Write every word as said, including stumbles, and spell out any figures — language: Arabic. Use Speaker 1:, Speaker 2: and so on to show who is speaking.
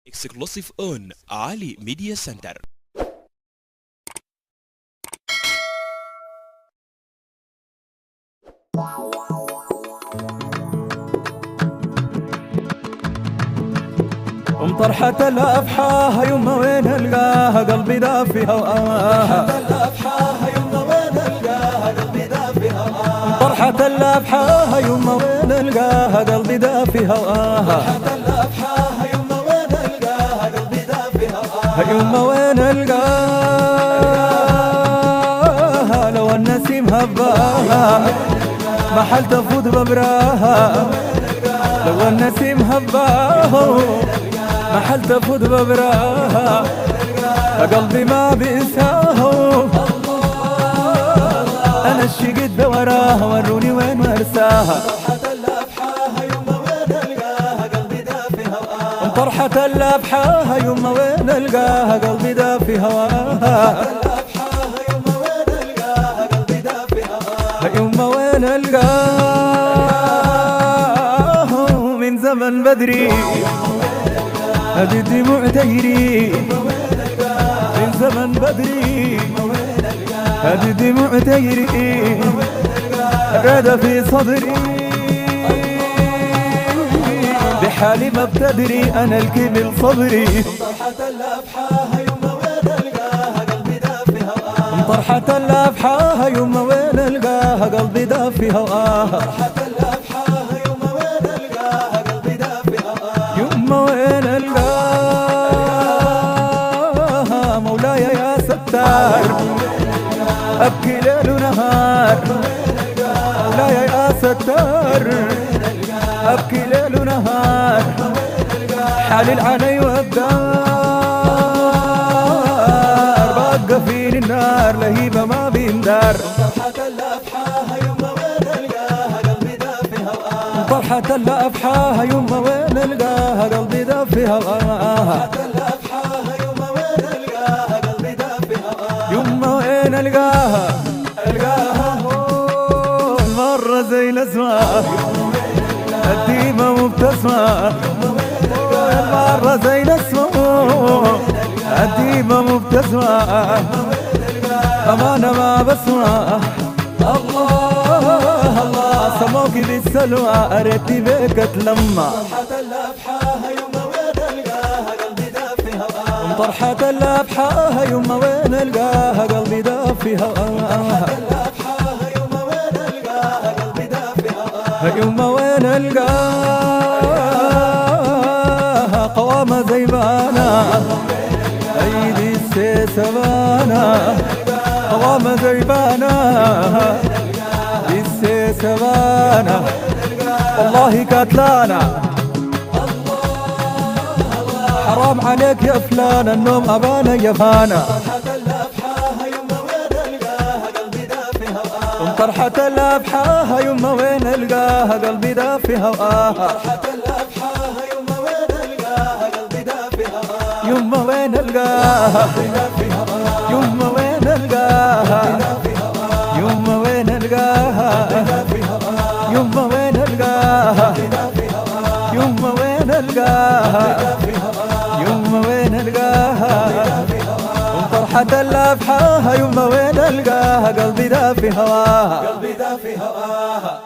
Speaker 1: Exclusive on Ali Media Center.
Speaker 2: ام طرحة الأفحاها يما وين القاها قلبي دافي هواها. طرحة الأفحاها يما وين القاها قلبي دافي هواها. يما وين القاها لو النسيم هباها محل تفوت ببراها. لو النسيم هباها محل تفوت ببراها قلبي ما بينساها. انا الشقد وراها وروني وين مرساها. طرحة الأبحاها يما وين القاها قلبي دافي هواها. يما وين القاها من زمن بدري هذه الدموع تجري. من زمن بدري هذه الدموع تجري رادة في صدري. بحالي ما بتدري أنا الكمل صبري. طرحة الأبحاها يما وين القاها قلبي دافي هواها. طرحة الأبحاها يما وين القاها قلبي دافي هواها. طرحة الأبحاها يما وين القاها قلبي دافي هواها. يما وين القاها مولاي يا ستار أبكي ليل ونهار. مولاي يا ستار أبكي ليل ونهار حالي العلي والدار بقى فيني النار لهيبة ما بيندار. طرحة الأبحاها يما وين القاها قلبي دافي هواها. طرحة الأبحاها يما وين القاها قلبي دافي هواها. يما وين القاها القاها المرة زي الأسماء الديمة مبتسمة. المرة زي الأسماء الديمة مبتسمة أمانة ما بسمع. الله الله سموكي بالسلوى أريتني بيك أتلمع. طرحة الأبحاها يما وين القاها قلبي دافي هواها. يما وين القاها قوامة زيبانة أيدي السيسبانة. قوامة زيبانة السيسبانة والله كاتلانا. حرام عليك يا فلان النوم أبانا يا فانا. طرحة الأبحاها يما وين القاها قلبي دافي هواها. يما وين القاها يما وين القاها يما وين القاها يما وين القاها يما وين القاها يما وين القاها. طرحة الأبحاها يما وين القاها قلبي دافي هواها. قلبي دافي هواها.